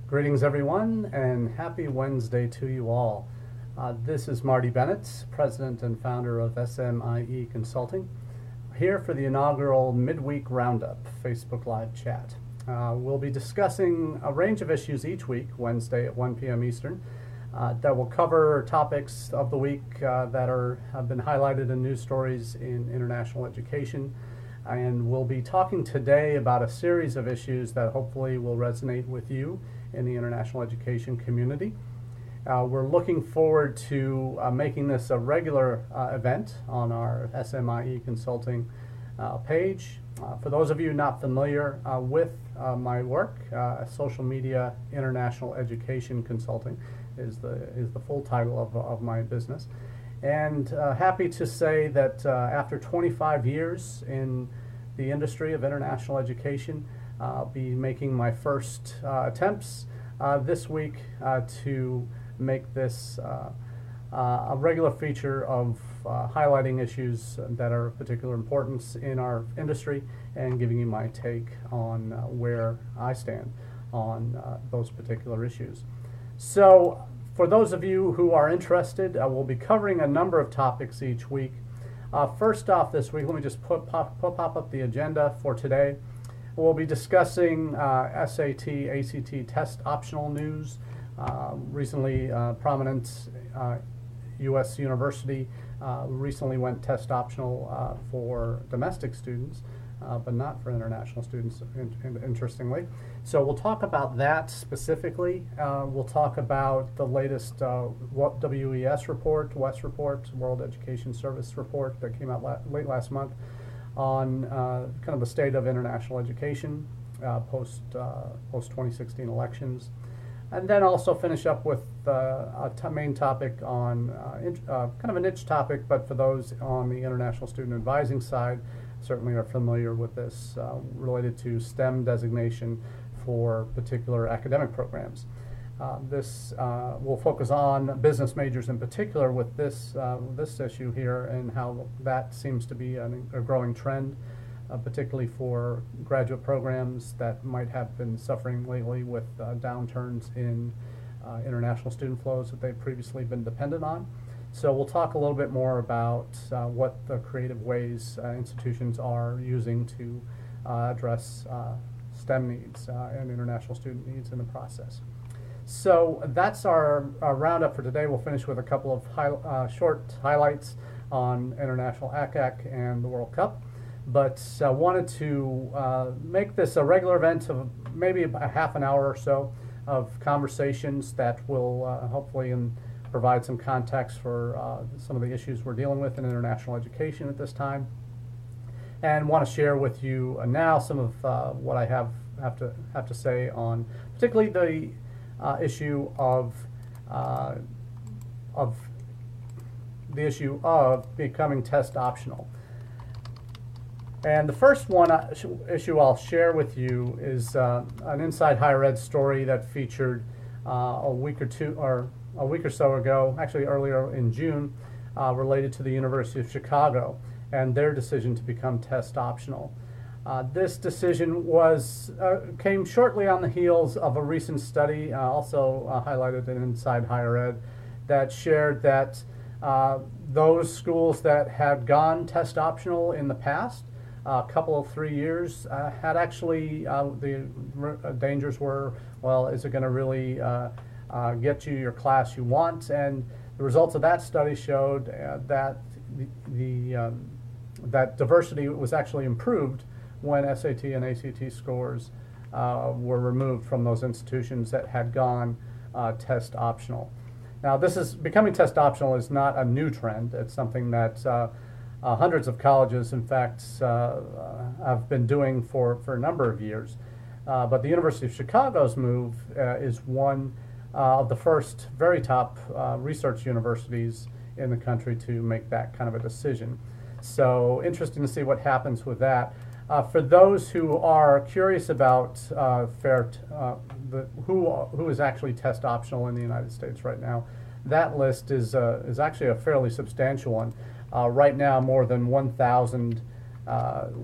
Greetings, everyone, and happy Wednesday to you all. This is Marty Bennett, President and founder of SMIE Consulting, here for the inaugural Midweek Roundup Facebook Live chat. We'll be discussing a range of issues each week, Wednesday at 1 p.m. Eastern, that will cover topics of the week that have been highlighted in news stories in international education. And we'll be talking today about a series of issues that hopefully will resonate with you in the international education community. We're looking forward to making this a regular event on our SMIE Consulting page. For those of you not familiar with my work, Social Media International Education Consulting is the full title of my business. And happy to say that after 25 years in the industry of international education, I'll be making my first attempts this week to make this a regular feature of highlighting issues that are of particular importance in our industry and giving you my take on where I stand on those particular issues. So for those of you who are interested, we'll be covering a number of topics each week. First off this week, let me just pop up the agenda for today. We'll be discussing SAT, ACT test optional news. Recently, prominent U.S. university recently went test optional for domestic students, but not for international students, interestingly. So we'll talk about that specifically. We'll talk about the latest WES report, WES report, World Education Service report that came out late last month on kind of the state of international education post 2016 elections. And then also finish up with a main topic on kind of a niche topic, but for those on the international student advising side, certainly are familiar with this, related to STEM designation for particular academic programs. This will focus on business majors in particular with this issue here and how that seems to be a growing trend, particularly for graduate programs that might have been suffering lately with downturns in international student flows that they've previously been dependent on. So we'll talk a little bit more about what the creative ways institutions are using to address STEM needs and international student needs in the process. So that's our roundup for today. We'll finish with a couple of short highlights on international ACAC and the World Cup. But wanted to make this a regular event of maybe a half an hour or so of conversations that will hopefully provide some context for some of the issues we're dealing with in international education at this time. And want to share with you now some of what I have to say on particularly the issue of becoming test optional. And the first issue I'll share with you is an Inside Higher Ed story that featured a week or so ago, actually earlier in June, related to the University of Chicago and their decision to become test optional. This decision came shortly on the heels of a recent study, also highlighted in Inside Higher Ed, that shared that those schools that had gone test optional in the past, a couple of 3 years, had actually, the dangers were, well, is it going to really get you your class you want? And the results of that study showed that that diversity was actually improved when SAT and ACT scores were removed from those institutions that had gone test optional. Now, becoming test optional is not a new trend. It's something that hundreds of colleges, in fact, have been doing for a number of years. But the University of Chicago's move is one of the first very top research universities in the country to make that kind of a decision. So interesting to see what happens with that. For those who are curious about who is actually test optional in the United States right now, that list is actually a fairly substantial one. Right now, more than 1,000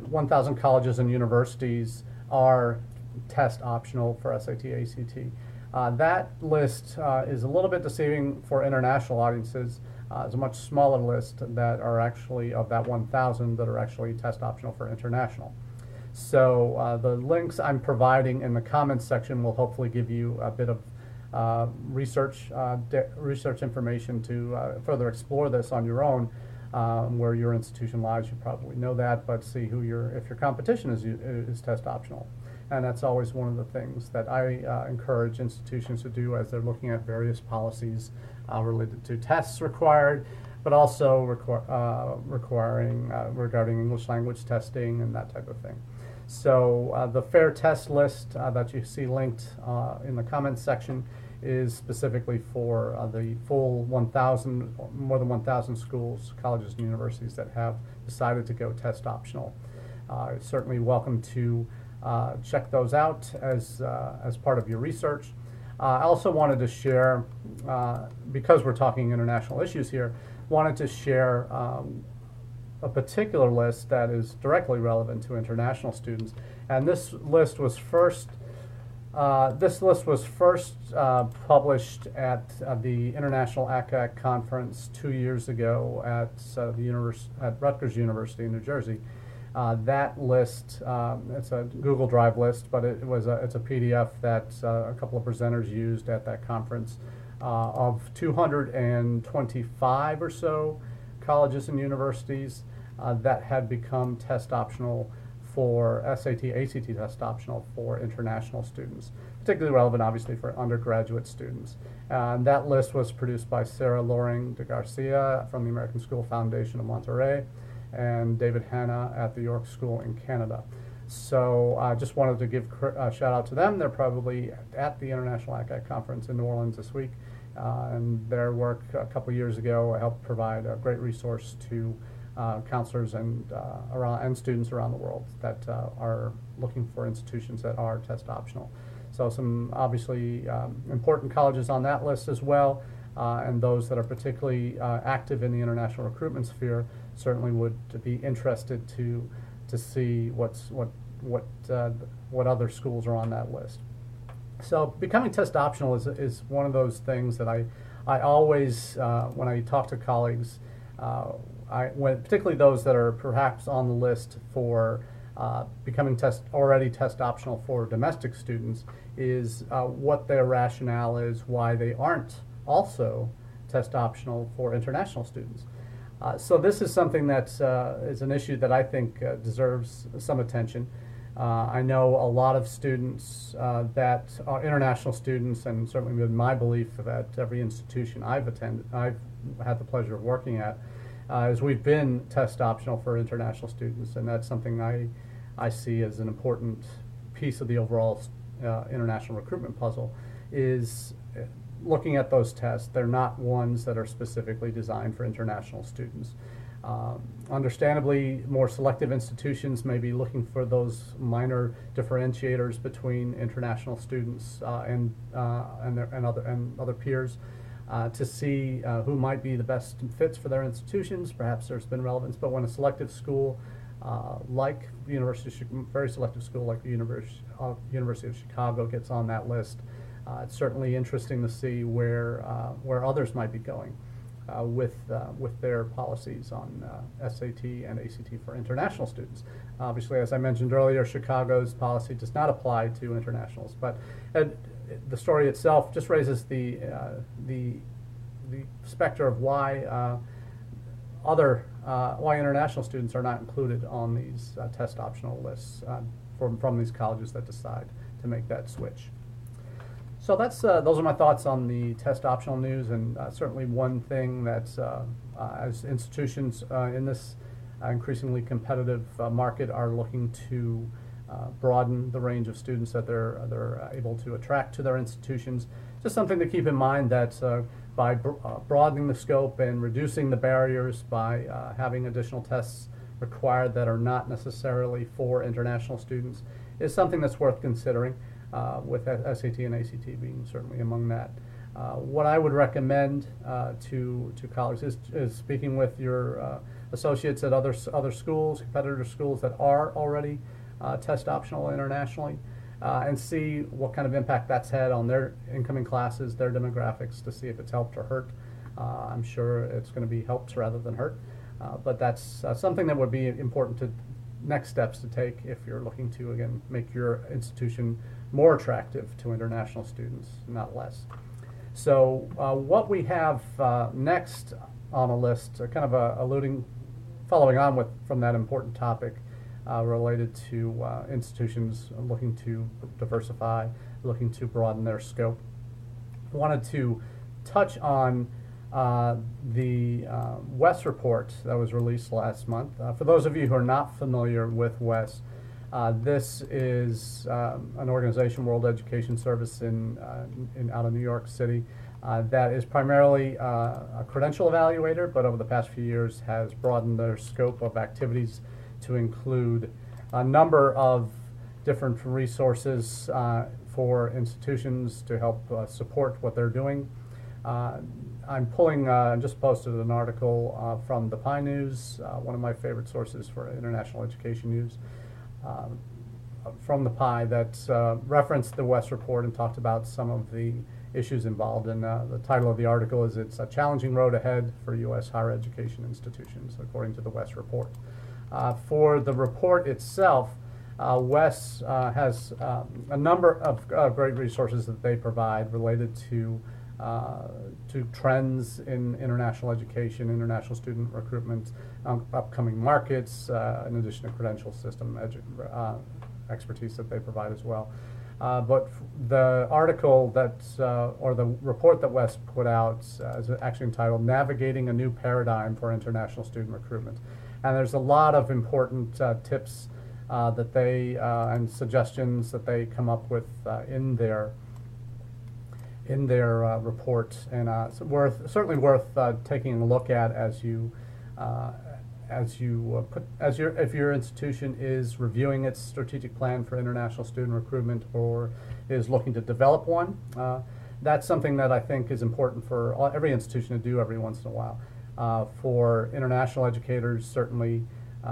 colleges and universities are test optional for SAT, ACT. That list is a little bit deceiving for international audiences. It's a much smaller list that are actually, of that 1,000, that are actually test optional for international. So the links I'm providing in the comments section will hopefully give you a bit of research information to further explore this on your own, where your institution lies. You probably know that, but see who if your competition is test optional. And that's always one of the things that I encourage institutions to do as they're looking at various policies related to tests required, but also regarding English language testing and that type of thing. So the fair test list that you see linked in the comments section is specifically for the full 1,000, more than 1,000 schools, colleges, and universities that have decided to go test optional. Certainly welcome to check those out as part of your research. I also wanted to share, because we're talking international issues here, wanted to share a particular list that is directly relevant to international students. And this list was first published at the International ACAC conference 2 years ago at Rutgers University in New Jersey. That list, it's a Google Drive list, but it's a PDF that a couple of presenters used at that conference of 225 or so colleges and universities that had become test optional for SAT, ACT test optional for international students, particularly relevant obviously for undergraduate students. And that list was produced by Sarah Loring de Garcia from the American School Foundation of Monterey and David Hanna at the York School in Canada. So I just wanted to give a shout out to them. They're probably at the International ACAC conference in New Orleans this week. And their work a couple years ago helped provide a great resource to counselors and students around the world that are looking for institutions that are test optional. So some obviously important colleges on that list as well, and those that are particularly active in the international recruitment sphere certainly would be interested to see what other schools are on that list. So becoming test optional is one of those things that I always, when I talk to colleagues, particularly those that are perhaps on the list for becoming already test optional for domestic students, is what their rationale is why they aren't also test optional for international students. So this is something that is an issue that I think deserves some attention. I know a lot of students that are international students, and certainly with my belief that every institution I've had the pleasure of working at, is we've been test optional for international students, and that's something I see as an important piece of the overall international recruitment puzzle, is looking at those tests. They're not ones that are specifically designed for international students. Understandably, more selective institutions may be looking for those minor differentiators between international students and other peers to see who might be the best fits for their institutions. Perhaps there's been relevance, but when a selective school like the very selective school like the University of Chicago gets on that list, it's certainly interesting to see where others might be going with their policies on SAT and ACT for international students. Obviously, as I mentioned earlier, Chicago's policy does not apply to internationals, but the story itself just raises the specter of why why international students are not included on these test optional lists from these colleges that decide to make that switch. So that's those are my thoughts on the test optional news, and certainly one thing that's as institutions in this increasingly competitive market are looking to broaden the range of students that they're able to attract to their institutions. Just something to keep in mind that by broadening the scope and reducing the barriers by having additional tests required that are not necessarily for international students is something that's worth considering, with SAT and ACT being certainly among that. What I would recommend to colleagues is speaking with your associates at other schools, competitor schools that are already test optional internationally, and see what kind of impact that's had on their incoming classes, their demographics, to see if it's helped or hurt. I'm sure it's going to be helps rather than hurt, but that's something that would be important to next steps to take if you're looking to, again, make your institution more attractive to international students, not less. So what we have next on a list, kind of following on from that important topic related to institutions looking to diversify, looking to broaden their scope. I wanted to touch on the WES report that was released last month. For those of you who are not familiar with WES, this is an organization, World Education Service, out of New York City, that is primarily a credential evaluator, but over the past few years has broadened their scope of activities to include a number of different resources for institutions to help support what they're doing. I'm pulling, just posted an article from the PIE News, one of my favorite sources for international education news, from the PIE, that referenced the WES report and talked about some of the issues involved. And the title of the article is "It's a Challenging Road Ahead for U.S. Higher Education Institutions," according to the WES report. For the report itself, WES has a number of great resources that they provide related to trends in international education, international student recruitment, upcoming markets, in addition to credential system expertise that they provide as well. But the article or the report that WES put out is actually entitled "Navigating a New Paradigm for International Student Recruitment." And there's a lot of important tips that they and suggestions that they come up with in their report, and certainly worth taking a look at if your institution is reviewing its strategic plan for international student recruitment or is looking to develop one. That's something that I think is important for every institution to do every once in a while. For international educators, certainly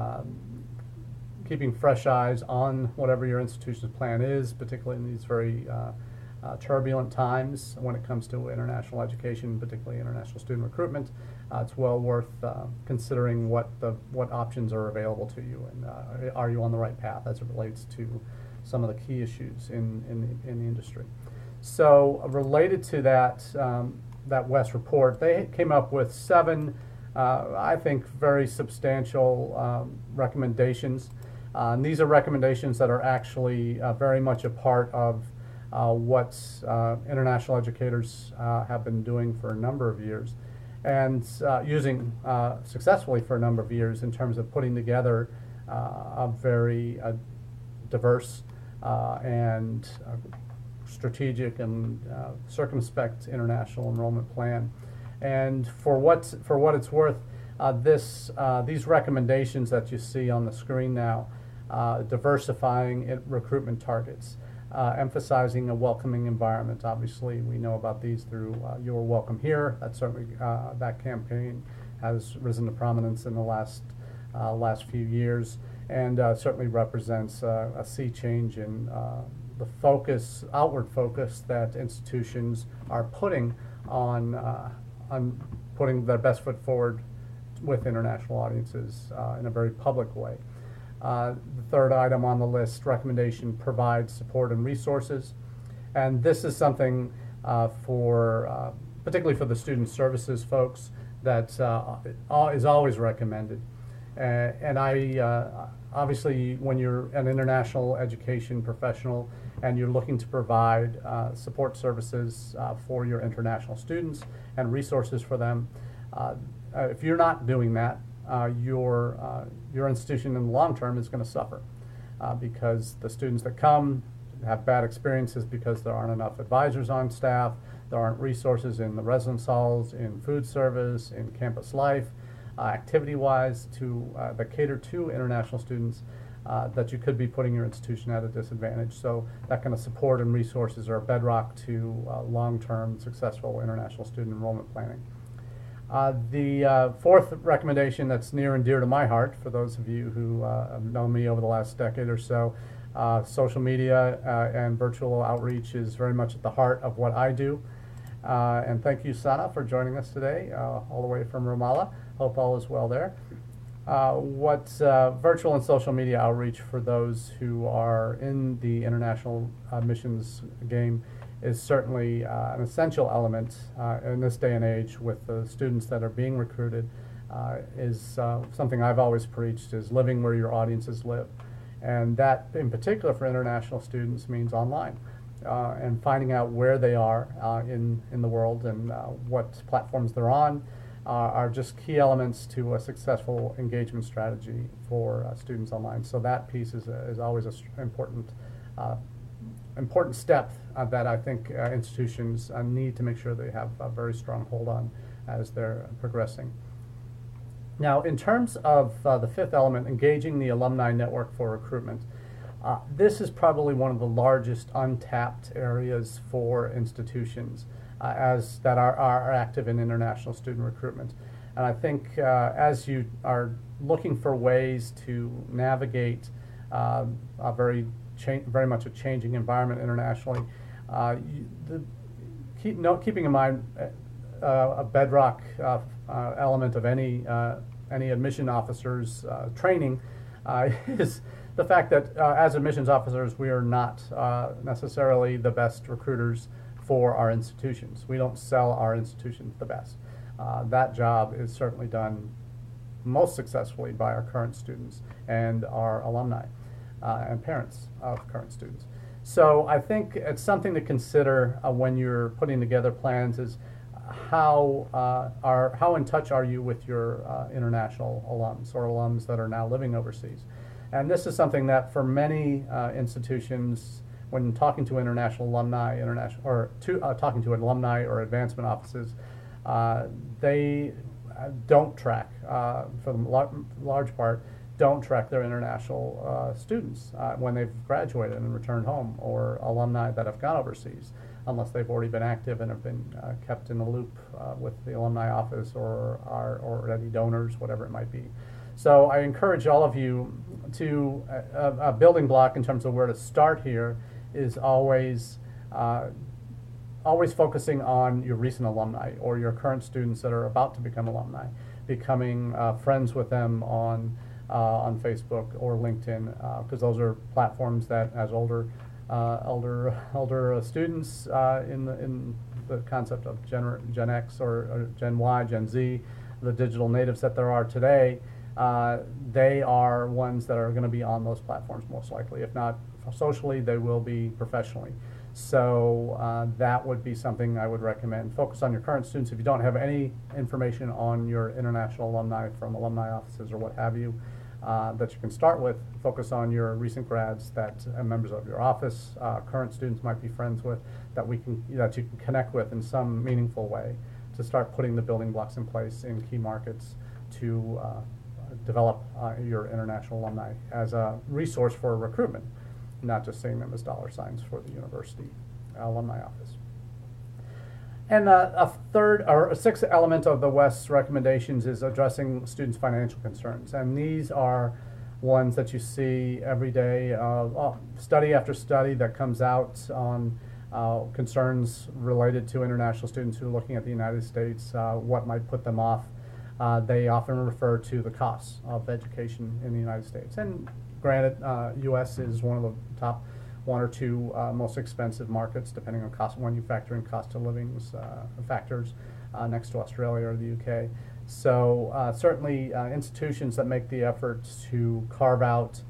keeping fresh eyes on whatever your institution's plan is, particularly in these very turbulent times when it comes to international education, particularly international student recruitment. It's well worth considering what options are available to you, and are you on the right path as it relates to some of the key issues in the industry. So related to that WES report, they came up with 7 I think very substantial recommendations. And these are recommendations that are actually very much a part of what international educators have been doing for a number of years, and using successfully for a number of years, in terms of putting together a very diverse and strategic and circumspect international enrollment plan. And for what it's worth, these recommendations that you see on the screen now, diversifying recruitment targets, emphasizing a welcoming environment. Obviously, we know about these through Your Welcome Here. That certainly that campaign has risen to prominence in the last few years, and certainly represents a sea change in the outward focus that institutions are putting on putting their best foot forward with international audiences in a very public way. The third item on the list, recommendation, provides support and resources. And this is something particularly for the student services folks, that is always recommended. And obviously, when you're an international education professional and you're looking to provide support services for your international students and resources for them, if you're not doing that, your institution in the long term is going to suffer because the students that come have bad experiences because there aren't enough advisors on staff, there aren't resources in the residence halls, in food service, in campus life, activity-wise that cater to international students, that you could be putting your institution at a disadvantage. So that kind of support and resources are a bedrock to long-term successful international student enrollment planning. The fourth recommendation that's near and dear to my heart, for those of you who have known me over the last decade or so, Social media and virtual outreach is very much at the heart of what I do. And thank you, Sana, for joining us today, all the way from Ramallah. Hope all is well there. Virtual and social media outreach for those who are in the international missions game is certainly an essential element in this day and age with the students that are being recruited. Is something I've always preached, is living where your audiences live. And that, in particular for international students, means online. And finding out where they are in the world and what platforms they're on are just key elements to a successful engagement strategy for students online. So that piece is always an important step that I think institutions need to make sure they have a very strong hold on as they're progressing. Now, in terms of the fifth element, engaging the alumni network for recruitment, this is probably one of the largest untapped areas for institutions that are active in international student recruitment. And I think as you are looking for ways to navigate a very much a changing environment internationally, keeping in mind a bedrock element of any admission officer's training is the fact that as admissions officers, we are not necessarily the best recruiters for our institutions. We don't sell our institutions the best. That job is certainly done most successfully by our current students and our alumni and parents of current students. So I think it's something to consider when you're putting together plans is how in touch are you with your international alums or alums that are now living overseas? And this is something that for many institutions, when talking to international alumni, talking to alumni or advancement offices, they don't track, for the large part, don't track their international students when they've graduated and returned home, or alumni that have gone overseas, unless they've already been active and have been kept in the loop with the alumni office or are already donors, whatever it might be. So I encourage all of you to, a building block in terms of where to start here is always focusing on your recent alumni or your current students that are about to become alumni, becoming friends with them on Facebook or LinkedIn, because those are platforms that, as older students in the concept of Gen X or Gen Y, Gen Z, the digital natives that there are today, they are ones that are going to be on those platforms most likely. If not socially, they will be professionally. So that would be something I would recommend. Focus on your current students. If you don't have any information on your international alumni from alumni offices or what have you that you can start with, focus on your recent grads that members of your office, current students might be friends with, that you can connect with in some meaningful way to start putting the building blocks in place in key markets to develop your international alumni as a resource for recruitment, not just seeing them as dollar signs for the university alumni office. And a sixth element of the West's recommendations is addressing students' financial concerns. And these are ones that you see every day, study after study that comes out on concerns related to international students who are looking at the United States, what might put them off. They often refer to the costs of education in the United States. And granted, U.S. is one of the top one or two most expensive markets, depending on cost when you factor in cost of living factors, next to Australia or the UK. So certainly institutions that make the effort to carve out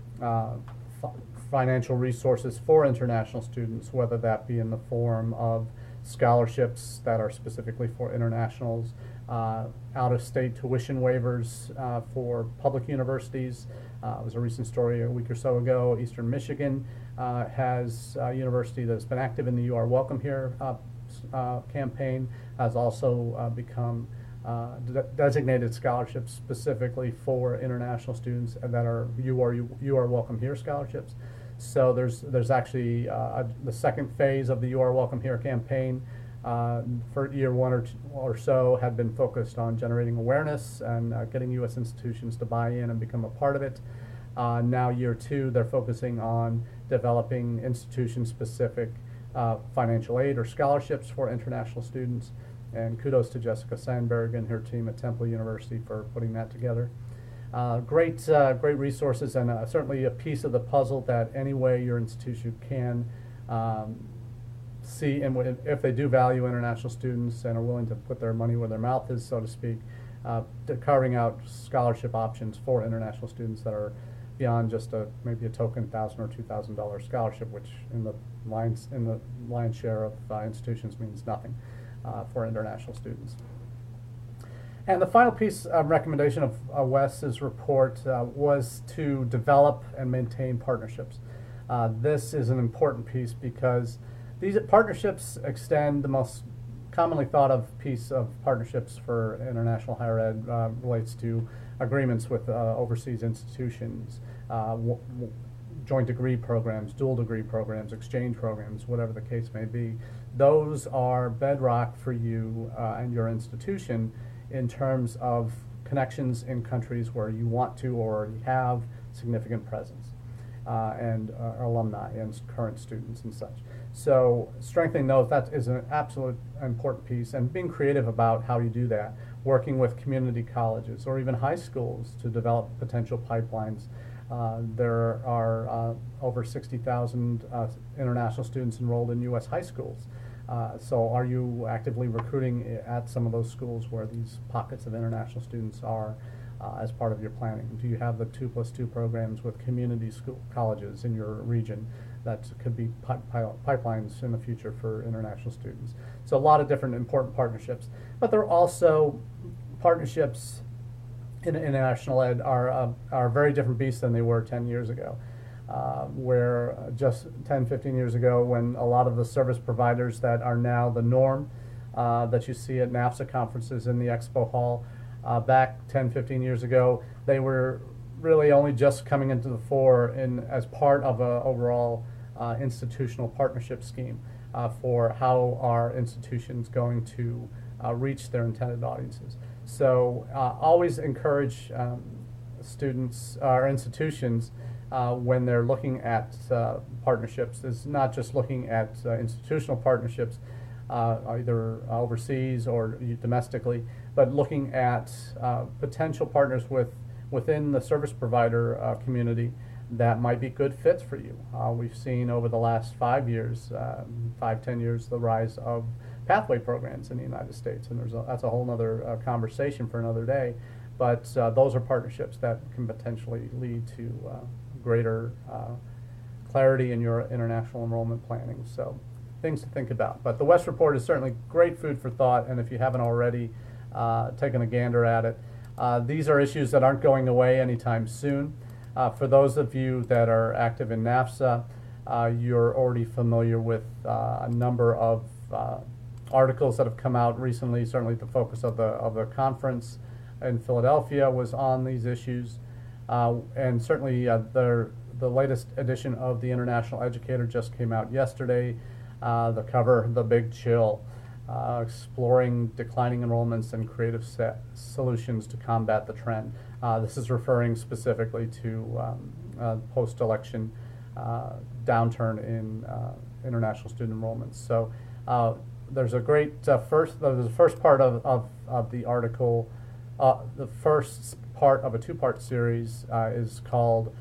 financial resources for international students, whether that be in the form of scholarships that are specifically for internationals, out-of-state tuition waivers for public universities. It was a recent story a week or so ago. Eastern Michigan has a university that's been active in the You Are Welcome Here campaign, has also become designated scholarships specifically for international students that are You Are Welcome Here scholarships. So there's actually the second phase of the You Are Welcome Here campaign for year one or so had been focused on generating awareness and getting U.S. institutions to buy in and become a part of it. Now year 2, they're focusing on developing institution-specific financial aid or scholarships for international students. And kudos to Jessica Sandberg and her team at Temple University for putting that together. Great resources, and certainly a piece of the puzzle that any way your institution can see, and if they do value international students and are willing to put their money where their mouth is, so to speak, carving out scholarship options for international students that are beyond just maybe a token $1,000 or $2,000 scholarship, which in the lion's share of institutions means nothing for international students. And the final piece of recommendation of Wes's report was to develop and maintain partnerships. This is an important piece because these partnerships extend. The most commonly thought of piece of partnerships for international higher ed relates to agreements with overseas institutions, joint degree programs, dual degree programs, exchange programs, whatever the case may be. Those are bedrock for you and your institution in terms of connections in countries where you want to or already have significant presence, and alumni and current students and such. So strengthening those, that is an absolute important piece, and being creative about how you do that, working with community colleges or even high schools to develop potential pipelines. There are over 60,000 international students enrolled in U.S. high schools. So are you actively recruiting at some of those schools where these pockets of international students are as part of your planning? Do you have the 2+2 programs with community school colleges in your region that could be pipelines in the future for international students? So a lot of different important partnerships, but there are also partnerships in international ed are a very different beast than they were 10 years ago. Where just 10, 15 years ago, when a lot of the service providers that are now the norm that you see at NAFSA conferences in the expo hall, back 10, 15 years ago, they were really only just coming into the fore as part of an overall institutional partnership scheme for how our institutions going to reach their intended audiences. So always encourage students or institutions when they're looking at partnerships, is not just looking at institutional partnerships either overseas or domestically, but looking at potential partners within the service provider community that might be good fits for you. We've seen over the last 5 years, 5-10 years, the rise of pathway programs in the United States, and that's a whole other conversation for another day. But those are partnerships that can potentially lead to greater clarity in your international enrollment planning. So things to think about. But the Wes report is certainly great food for thought, and if you haven't already taken a gander at it, these are issues that aren't going away anytime soon. For those of you that are active in NAFSA, you're already familiar with a number of articles that have come out recently. Certainly the focus of the conference in Philadelphia was on these issues. And certainly the latest edition of the International Educator just came out yesterday. The cover, The Big Chill, exploring declining enrollments and creative solutions to combat the trend. This is referring specifically to post-election downturn in international student enrollments. So there's a great there's the first part of the article. The first part of a two-part series is called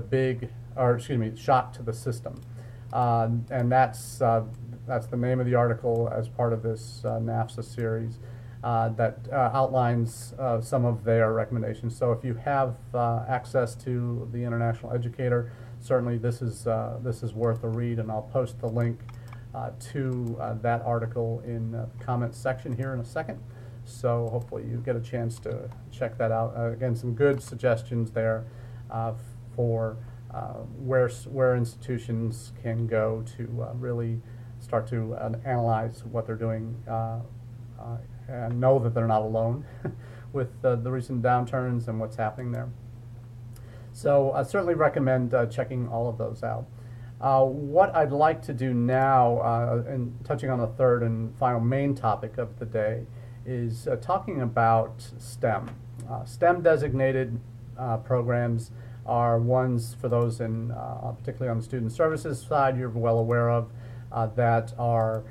Shock to the System, and that's the name of the article as part of this NAFSA series that outlines some of their recommendations. So if you have access to the International Educator, certainly this is worth a read, and I'll post the link to that article in the comments section here in a second. So hopefully you get a chance to check that out. Again, some good suggestions there for where institutions can go to really start to analyze what they're doing and know that they're not alone with the recent downturns and what's happening there. So I certainly recommend checking all of those out. What I'd like to do now, and touching on the third and final main topic of the day, is talking about STEM. STEM designated programs are ones for those in, particularly on the student services side, you're well aware of, that are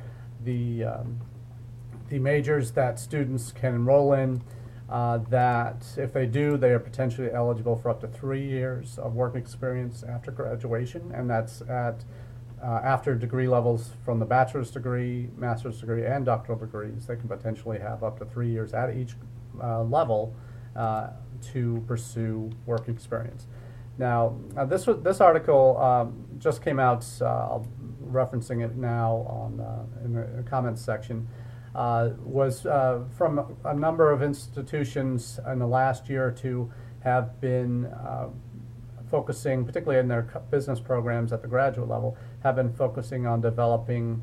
the majors that students can enroll in, that if they do, they are potentially eligible for up to 3 years of work experience after graduation, and that's at after degree levels from the bachelor's degree, master's degree, and doctoral degrees. They can potentially have up to 3 years at each level to pursue work experience. Now, this article just came out. Referencing it now on in the comments section. Was from a number of institutions in the last year or two have been focusing, particularly in their business programs at the graduate level, have been focusing on developing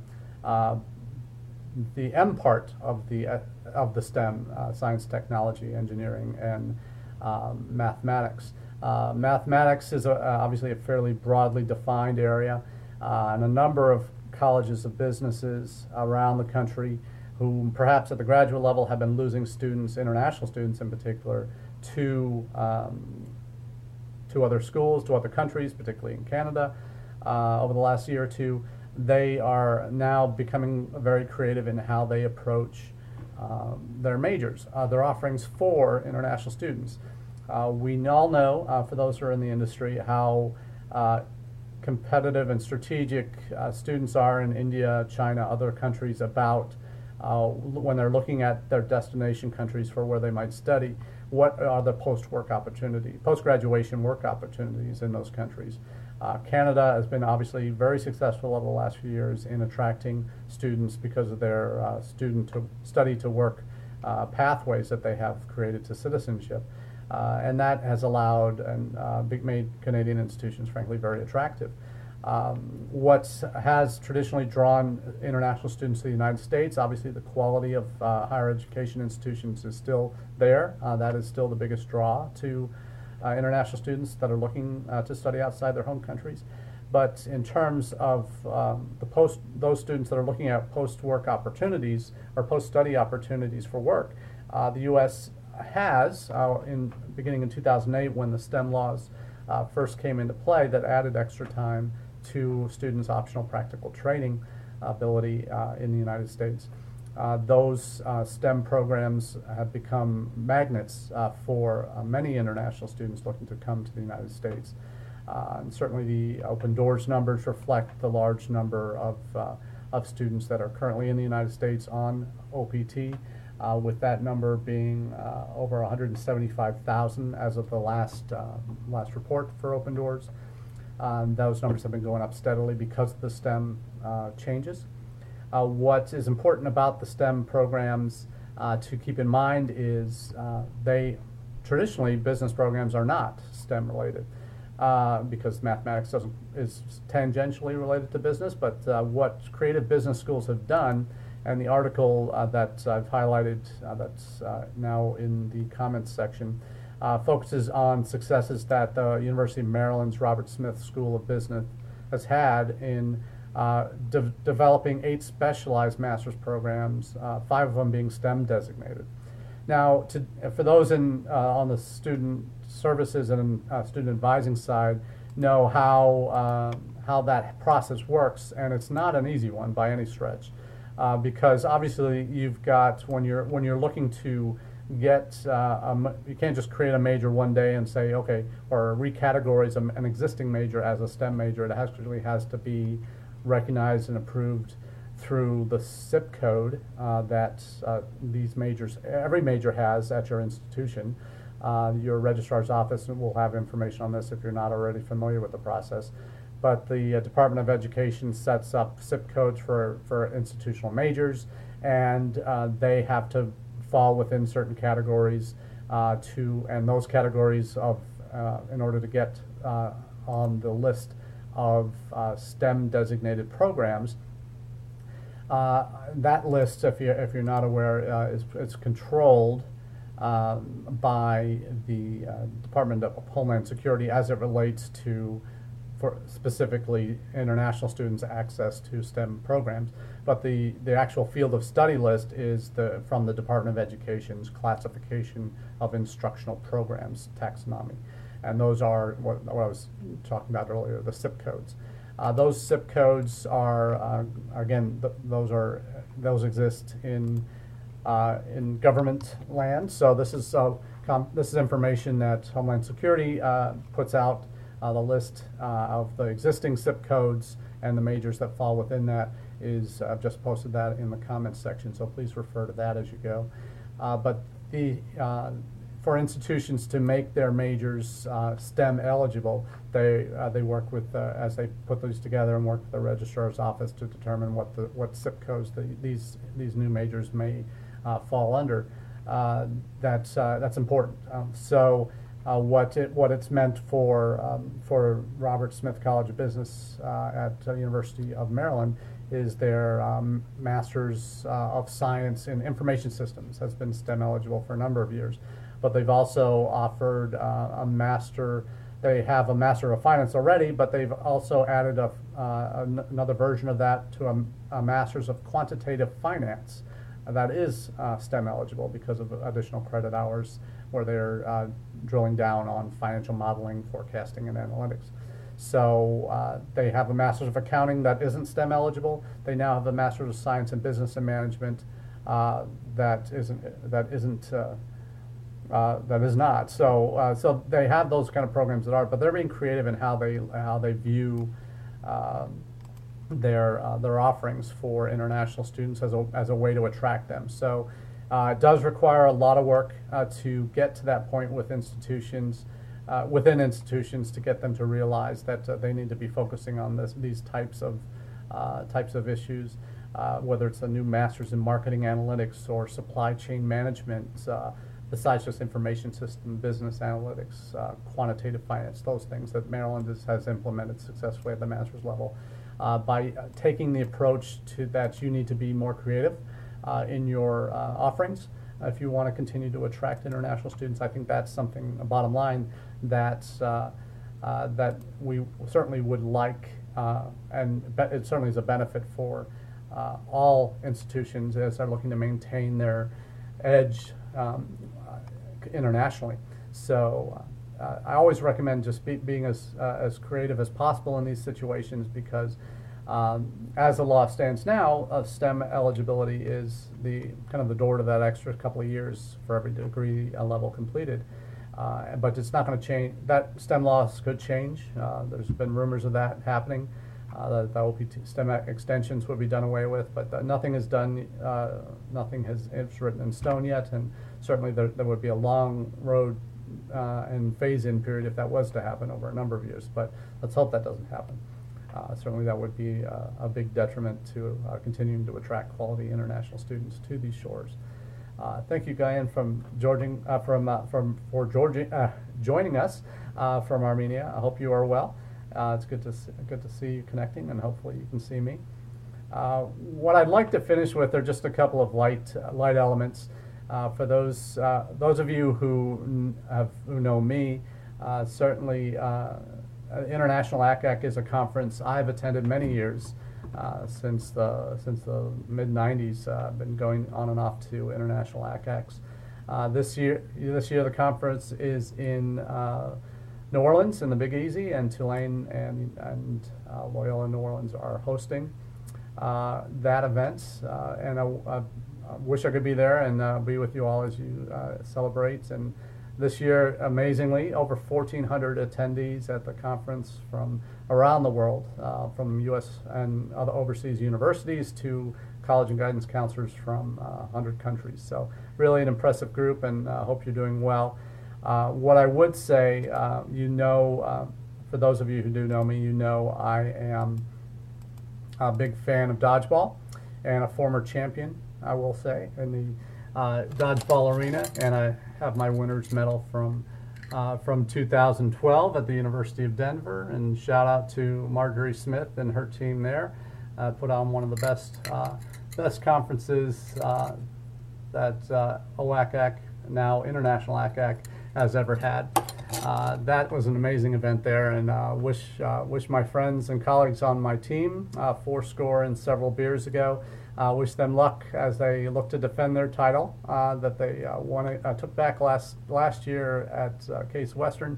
the M part of the STEM, science, technology, engineering, and mathematics. Mathematics is obviously a fairly broadly defined area, and a number of colleges of businesses around the country who perhaps at the graduate level have been losing students, international students in particular, to other schools, to other countries, particularly in Canada, over the last year or two. They are now becoming very creative in how they approach their majors, their offerings for international students. We all know, for those who are in the industry, how competitive and strategic students are in India, China, other countries about when they're looking at their destination countries for where they might study, what are the post-graduation work opportunities in those countries. Canada has been obviously very successful over the last few years in attracting students because of their study to work pathways that they have created to citizenship. And that has allowed and made Canadian institutions, frankly, very attractive. What has traditionally drawn international students to the United States, obviously the quality of higher education institutions is still there. That is still the biggest draw to international students that are looking to study outside their home countries. But in terms of those students that are looking at post-work opportunities or post-study opportunities for work, the U.S. has, beginning in 2008 when the STEM laws first came into play that added extra time to students' optional practical training ability in the United States. Those STEM programs have become magnets for many international students looking to come to the United States. And certainly the Open Doors numbers reflect the large number of students that are currently in the United States on OPT, with that number being over 175,000 as of the last report for Open Doors. Those numbers have been going up steadily because of the STEM changes. What is important about the STEM programs to keep in mind is traditionally business programs are not STEM related because mathematics is tangentially related to business, but what creative business schools have done, and the article that I've highlighted that's now in the comments section, focuses on successes that the University of Maryland's Robert Smith School of Business has had in developing 8 specialized master's programs, 5 of them being STEM designated. Now, for those on the student services and student advising side, know how that process works, and it's not an easy one by any stretch, because obviously you've got when you're looking to get you can't just create a major one day and say okay, or recategorize an existing major as a STEM major. It actually has to be recognized and approved through the zip code that every major has at your institution. Your registrar's office will have information on this if you're not already familiar with the process. But the Department of Education sets up zip codes for institutional majors, and they have to fall within certain categories and those categories in order to get on the list of STEM designated programs. That list, if you're not aware, is controlled by the Department of Homeland Security as it relates to, for specifically international students' access to STEM programs. But the actual field of study list is from the Department of Education's classification of instructional programs taxonomy. and those are what I was talking about earlier, the SIP codes. Those SIP codes are, again, those exist in government land. So this is information that Homeland Security puts out, the list of the existing SIP codes and the majors that fall within that is, I've just posted that in the comments section, so please refer to that as you go. But for institutions to make their majors STEM eligible, they work with, as they put these together, and work with the registrar's office to determine what SIP codes these new majors may fall under. That's important. What it's meant for Robert Smith College of Business at the University of Maryland is their Masters of Science in Information Systems has been STEM eligible for a number of years. But they've also offered a master. They have a Master of Finance already, but they've also added another version of that to a Master's of Quantitative Finance. That is STEM eligible because of additional credit hours where they're drilling down on financial modeling, forecasting, and analytics. So they have a Master's of Accounting that isn't STEM eligible. They now have a Master's of Science in Business and Management that is not. So they have those kind of programs that are, but they're being creative in how they view their offerings for international students as a way to attract them. So it does require a lot of work to get to that point with institutions, within institutions, to get them to realize that they need to be focusing on these types of issues, whether it's a new master's in marketing analytics or supply chain management, besides just information system, business analytics, quantitative finance, those things that Maryland has implemented successfully at the master's level. By taking the approach that you need to be more creative in your offerings, if you want to continue to attract international students, I think that's something, a bottom line, that we certainly would like, and it certainly is a benefit for all institutions as they're looking to maintain their edge internationally. So I always recommend just being as creative as possible in these situations, because as the law stands now, STEM eligibility is the door to that extra couple of years for every degree level completed. But it's not going to change. That STEM laws could change. There's been rumors of that happening. That the OPT STEM extensions would be done away with, but nothing is done. Nothing is written in stone yet, and certainly there would be a long road and phase-in period if that was to happen over a number of years. But let's hope that doesn't happen. Certainly that would be a big detriment to continuing to attract quality international students to these shores. Thank you, Guyan, for joining us from Armenia. I hope you are well. It's good to see you connecting, and hopefully you can see me. What I'd like to finish with are just a couple of light elements. For those of you who know me, certainly International ACAC is a conference I've attended many years since the mid-90s. I've been going on and off to International ACACs. This year the conference is in New Orleans in the Big Easy, and Tulane and Loyola New Orleans are hosting that event. And I wish I could be there and be with you all as you celebrate. And this year, amazingly, over 1,400 attendees at the conference from around the world, from U.S. and other overseas universities to college and guidance counselors from 100 countries. So really an impressive group, and hope you're doing well. What I would say, for those of you who do know me, you know I am a big fan of dodgeball and a former champion, I will say, in the dodgeball arena, and I have my winner's medal from 2012 at the University of Denver. And shout out to Marjorie Smith and her team there. Put on one of the best conferences that OACAC, now International ACAC, has ever had. That was an amazing event there, and wish my friends and colleagues on my team 4 and several beers ago. Wish them luck as they look to defend their title that they took back last year at Case Western,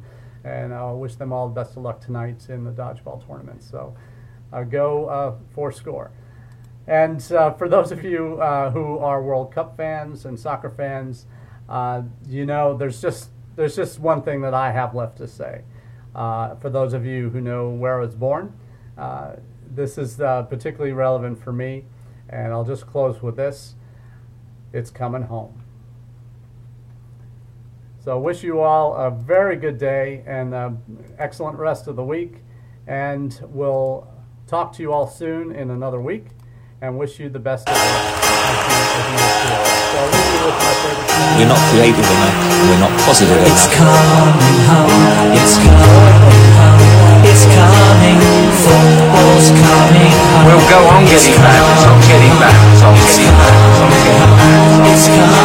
and I wish them all the best of luck tonight in the dodgeball tournament. So go Fourscore. And for those of you who are World Cup fans and soccer fans, you know, there's just one thing that I have left to say. For those of you who know where I was born, this is particularly relevant for me, and I'll just close with this. It's coming home. So wish you all a very good day and excellent rest of the week, and we'll talk to you all soon in another week, and wish you the best of luck. So we're not creative enough, we're not positive enough. It's coming home, it's coming home, it's coming, football's coming home. We'll go on getting back, it's on getting back, it's on getting back, it's on getting back. It's coming.